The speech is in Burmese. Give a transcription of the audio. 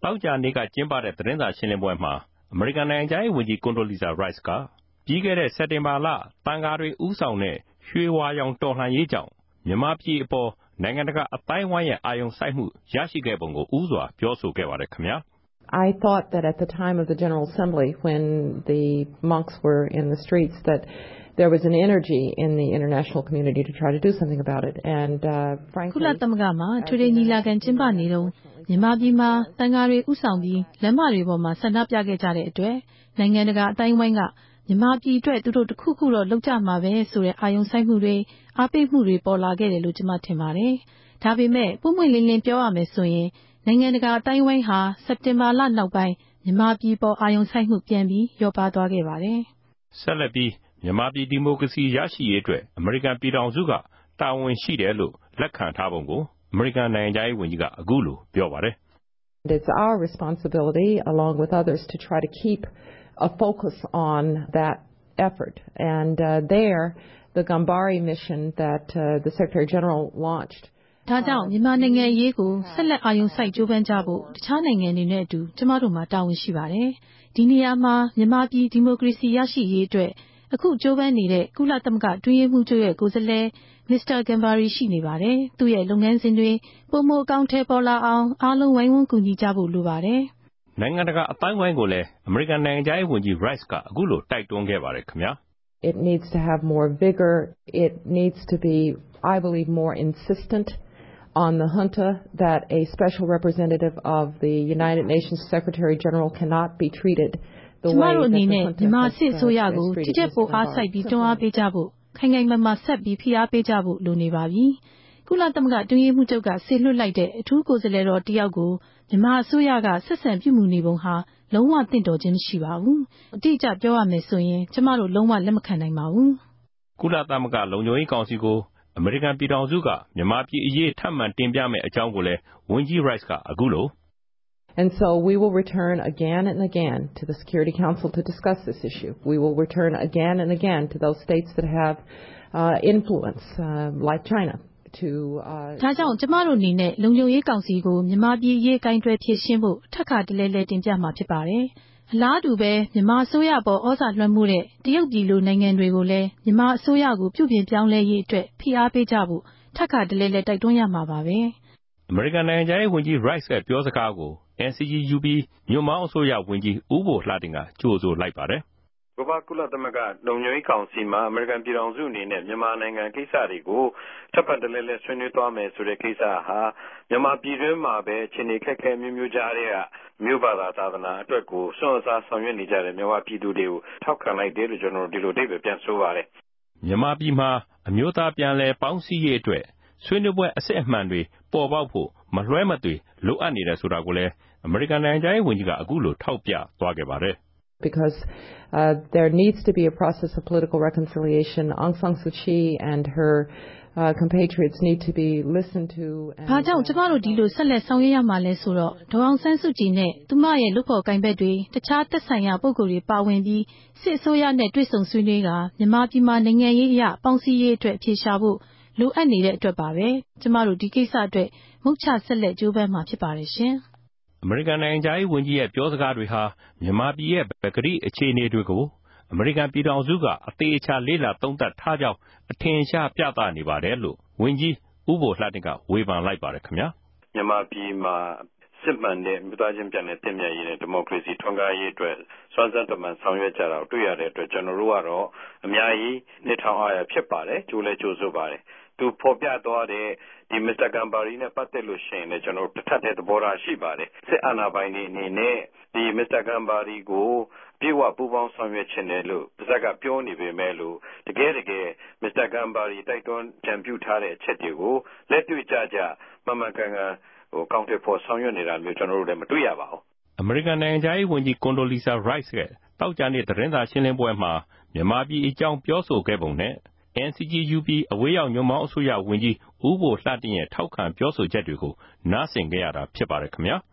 တောက်ကြနေ့ကကျင်းပတဲ့သတင်းစာရှင်းလင်းပွဲမှာအမေရိကန်နိုင်ငံသားဝန်ကြီး Condoleezza Rice ကပြီးခဲ့တဲ့စက်တင်ဘာလတန်ဃာတွေဥဆောင်တဲ့ရွှေဝါရောင်တော်လှန်ရေးကြောင့်မြန်မာပြည်အပေါ်နိုင်ငံတကာအတိုင်းဝိုင်းရဲ့အာရုံစိုက်မှုရရှိခဲ့ပုံကိုဦးစွာပြောဆိုခဲ့ပါတယ်ခင်ဗျာ I thought that at the time of the General Assembly when the monks were in the streets that there was an energy in the international community to try to do something about it and frankly ကုလသမဂ္ဂမှာထွေထွေညီလာခံကျင်းပနေတော့မြန်မာပြည်မှာတန်ဃာတွေဥဆောင်ပြီးလမ်းမတွေပေါ်မှာဆန္ဒပြခဲ့ကြတဲ့အတွက်နိုင်ငံတကာအတိုင်းဝိုင်းကမြန်မာပြည်အတွက်သူတို့တစ်ခုခုတော့လုပ်ကြမှာပဲဆိုတဲ့အာရုံစိုက်မှုတွေအားပေးမှုတွေပေါ်လာခဲ့တယ်လို့ကျွန်မထင်ပါတယ်။ဒါပေမဲ့ပွင့်ပွင့်လင်းလင်းပြောရမယ်ဆိုရင်နိုင်ငံတကာအတိုင်းဝိုင်းဟာစက်တင်ဘာလနောက်ပိုင်းမြန်မာပြည်ပေါ်အာရုံစိုက်မှုပြန်ပြီးလျော့ပါသွားခဲ့ပါတယ်။ဆက်လက်ပြီးမြန်မာပြည်ဒီမိုကရေစီရရှိရေးအတွက်အမေရိကန်ပြည်ထောင်စုကတာဝန်ရှိတယ်လို့လက်ခံထားပုံကိုအမေရိကန်နိုင်ငံသားရေးဝန်ကြီးကအခုလိုပြောပါတယ်။ It's our responsibility along with others to try to keep a focus on that effort and there the Gambari mission that the Secretary General launched ဒါကြောင့်မြန်မာနိုင်ငံရေးကိုဆက်လက်အာရုံစိုက်ကြိုးပမ်းကြဖို့တခြားနိုင်ငံတွေနဲ့အတူကျမတို့မှာတာဝန်ရှိပါတယ်။ဒီနေရာမှာမြန်မာပြည်ဒီမိုကရေစီရရှိရေးအတွက်အခုကြိုးပမ်းနေတဲ့ကုလသမဂ္ဂတွင်းရေးမှူးချုပ်ရဲ့ကိုယ်စားလှယ်မစ္စတာဂမ်ဘာရီရှိနေပါတယ်။သူ့ရဲ့လုပ်ငန်းစဉ်တွေပုံမအကောင့်ထဲပေါ်လာအောင်အားလုံးဝိုင်းဝန်းကူညီကြဖို့လိုပါတယ်။နိုင်ငံတကာအတိုင်းဝိုင်းကိုလည်းအမေရိကန်နိုင်ငံသားရေးဝန်ကြီး Rice ကအခုလိုတိုက်တွန်းခဲ့ပါတယ်ခင်ဗျာ။ It needs to have more vigor. It needs to be, I believe, more insistent on the junta that a special representative of the United Nations Secretary General cannot be treated the way that the junta has treated Mr. Gambari. ခိုင်ခိုင်မာမာဆက်ပြီးဖိအားပေးကြဖို့လိုနေပါပြီ။ကုလသမဂ္ဂတွင်းရေးမှူးချုပ်ကဆေလွှတ်လိုက်တဲ့အထူးကိုယ်စားလှယ်တော်တယောက်ကိုမြန်မာအစိုးရကဆက်ဆံပြုမှုနေပုံဟာလုံးဝသင့်တော်ခြင်းမရှိပါဘူး။အတိအကျပြောရမယ်ဆိုရင်ကျမတို့လုံးဝလက်မခံနိုင်ပါဘူး။ကုလသမဂ္ဂလုံခြုံရေးကောင်စီကိုအမေရိကန်ပြည်ထောင်စုကမြန်မာပြည်အရေးထပ်မံတင်ပြမယ့်အကြောင်းကိုလည်းဝန်ကြီး Rice ကအခုလို And so we will return again and again to the Security Council to discuss this issue. We will return again and again to those states that have influence, like China. ဒါကြောင့်ကျမတို့အနေနဲ့လုံခြုံရေးကောင်စီကိုမြန်မာပြည်အရေးကိုင်တွယ်ဖြေရှင်းဖို့ထပ်ခါတလဲလဲတင်ပြမှာဖြစ်ပါတယ်။အလားတူပဲမြန်မာအစိုးရပေါ်ဩဇာလွှမ်းမိုးတဲ့တရုတ်ပြည်လိုနိုင်ငံတွေကိုလည်းမြန်မာအစိုးရကိုပြုပြင်ပြောင်းလဲရေးအတွက်ဖိအားပေးကြဖို့ထပ်ခါတလဲလဲတိုက်တွန်းရမှာပါပဲ။အမေရိကန်နိုင်ငံသားရေးဝန်ကြီး Rice ရဲ့ပြောစကားကို NCGUB ညွန့်ပေါင်းအစိုးရဝန်ကြီးဦးဘိုလှတင်ကကြိုဆိုလိုက်ပါတယ်။ကုလသမဂ္ဂလုံခြုံရေးကောင်စီမှာအမေရိကန်ပြည်ထောင်စုအနေနဲ့မြန်မာနိုင်ငံကိစ္စတွေကိုထပ်ပတ်တလဲလဲဆွေးနွေးသွားမယ်ဆိုတဲ့ကိစ္စဟာမြန်မာပြည်တွင်းမှာပဲအခြေအနေခက်ခဲမျိုးကြားတဲ့မြို့ဘာသာသာသနာအတွက်ကိုစွန့်စားဆောင်ရွက်နေကြတဲ့မြန်မာပြည်သူတွေကိုထောက်ခံလိုက်တယ်လို့ကျွန်တော်တို့ဒီလိုအဓိပ္ပာယ်ပြန်ဆိုပါတယ်။မြန်မာပြည်မှာအမျိုးသားပြန်လည်ပေါင်းစည်းရေးအတွက်ဆွေးနွေးပွဲအစစ်အမှန်တွေပေါ်ပေါက်ဖို့မလွှဲမသွေလိုအပ်နေတယ်ဆိုတာကိုလည်းအမေရိကန်နိုင်ငံသားရေးဝန်ကြီးကအခုလိုထောက်ပြသွားခဲ့ပါတယ်။ Because there needs to be a process of political reconciliation. Aung San Suu Kyi and her compatriots need to be listened to. ဘာကြောင့်ကျမတို့ဒီလိုဆက်လက်ဆောင်ရွက်ရမှာလဲဆိုတော့ဒေါ်အောင်ဆန်းစုကြည်နဲ့သူမရဲ့လုပ်ဖော်ကိုင်ဘက်တွေတခြားသက်ဆိုင်ရာပုဂ္ဂိုလ်တွေပါဝင်ပြီးစစ်အစိုးရနဲ့တွေ့ဆုံဆွေးနွေးကမြန်မာပြည်မှာနိုင်ငံရေးအရပေါင်းစည်းရေးအတွက်အဖြေရှာဖို့လိုအပ်နေတဲ့အတွက်ပါပဲကျမတို့ဒီကိစ္စအတွက်မုတ်ချဆက်လက်ကြိုးပမ်းမှာဖြစ်ပါတယ်ရှင်အမေရိကန်နိုင်ငံသားရေးဝန်ကြီးရဲ့ပြောစကားတွေဟာမြန်မာပြည်ရဲ့ပကတိအခြေအနေတွေကိုအမေရိကန်ပြည်ထောင်စုကအသေးအချာလေ့လာသုံးသပ်ထားကြောင်းအထင်ရှားပြသနေပါတယ်လို့ဝန်ကြီးဦးဘိုလှတင်ကဝေဖန်လိုက်ပါတယ်ခင်ဗျာမြန်မာပြည်မှာစစ်မှန်တဲ့မြို့သားချင်းပြန်လည်တည်မြဲရေးနဲ့ဒီမိုကရေစီထွန်းကားရေးအတွက်စွမ်းစက်တမန်ဆောင်ရွက်ကြတာတွေ့ရတဲ့အတွက်ကျွန်တော်တို့ကတော့အများကြီးနှစ်ထောင်အားရဖြစ်ပါတယ်ကြိုးလဲကြိုးဆိုပါတယ်သူဖော်ပြသွားတဲ့ဒီမစ္စတာဂမ်ဘာရီနဲ့ပတ်သက်လို့ရှိရင်လည်းကျွန်တော်တို့တစ်ထပ်တဲ့သဘောထားရှိပါတယ်စစ်အာဏာပိုင်တွေအနေနဲ့ဒီမစ္စတာဂမ်ဘာရီကိုပြေဝပူပေါင်းဆောင်ရွက်ခြင်းတယ်လို့ပါဇက်ကပြောနေပေမဲ့လို့တကယ်မစ္စတာဂမ်ဘာရီတိုက်တွန်းကြံပြုထားတဲ့အချက်တွေကိုလက်တွေ့ကြမှန်မှန်ကန်ကန်ကောင်းတဲ့ဖို့ဆောင်ရွက်နေတာမျိုးကျွန်တော်တို့လည်းမတွေ့ရပါဘူးအမေရိကန်နိုင်ငံသားရေးဝန်ကြီး Condoleezza Rice ရဲ့တောက်ကြနေ့သတင်းစာရှင်းလင်းပွဲမှာမြန်မာပြည်အကြောင်းပြောဆိုခဲ့ပုံနဲ့ NCGUB အဝေးရောက်ညွန့်ပေါင်းအစိုးရဝန်ကြီးဦးဘိုလှတင်ရဲ့ထောက်ခံပြောဆိုချက်တွေကိုနားဆင်ခဲ့ရတာဖြစ်ပါတယ်ခင်ဗျာ